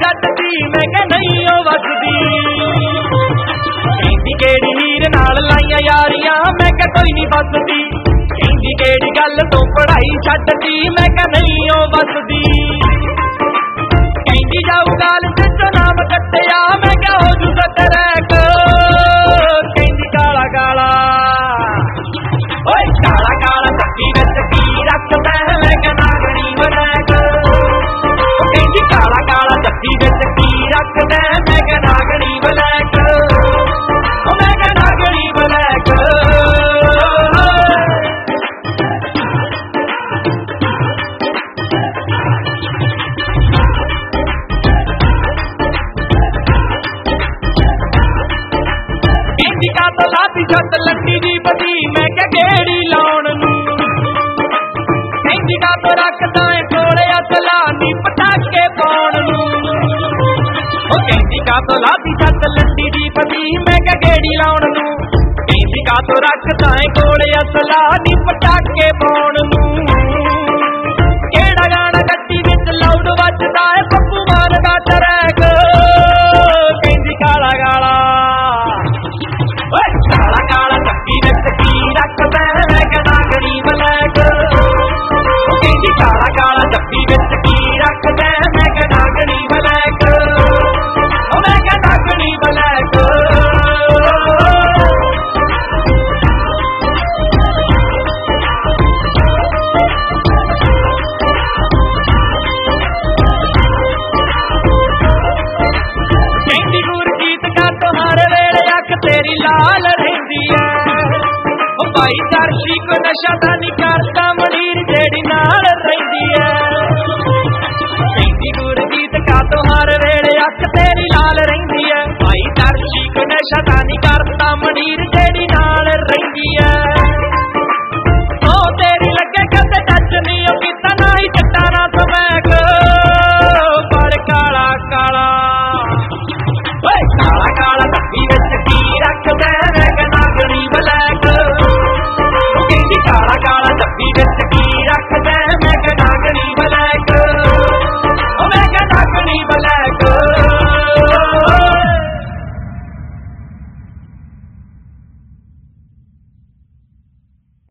जटदी मैं कह नहीं ओ वसदी कहंदी केड़ी हीर नाल लाइयां यारियां मैं कह कोई नहीं बसदी कहंदी केड़ी गल तो पढ़ाई छड्डदी मैं कह नहीं ओ वसदी कहंदी जाऊ कॉलेज चों नाम कट्टिया मैं कह हो जू सटरैक कहंदी काला काला ओए काला काला धक्की विच की रखदा मैं कह नागणी वलैक कहंदी काला काला धक्की विच की रखदा मैं कह नागणी वलैक मैं कह नागणी वलैक कहंदी का तो लाती छत लट्टी दी बदी मैं कह गेड़ी लाउण नूं कहंदी का तो रखदा है कोले असला नी पटाके पाउण नूं ओ कहंदी का तो लाती छत लट्टी दी बदी मैं कह गेड़ी लाउण नूं कहंदी का तो रखदा है कोले असला नी पटाके पाउण नूं केड़ा गाना गड्डी विच लाउड वजदा है पप्पू मान दा ट्रैक कहंदी काला काला काला काला धक्की विच की रखदा मैं कह नागणी वलैक कहंदी काला काला धक्की विच की रखदा मैं कह नागणी वलैक मैं कह नागणी वलैक कहंदी गुरजीत का तुम्हारे वेले अख तेरी लाल रहिंदी है ओ भाई दर्शी को नशा दा नहीं करदा मनीर जेड़ी नाल रहिंदी है कहंदी गुरजीत का तुम्हारे वेले अख तेरी लाल रहिंदी है भाई दर्शी को नशा दा नहीं करदा मनीर जेड़ी नाल रहिंदी है ओ तेरी लगे कदे टच नहीं ओ कीता ना ही चट्टा ना समैक पर काला काला काला काला धक्की विच की रखदा मैं कह नागणी वलैक कहंदी काला काला धक्की विच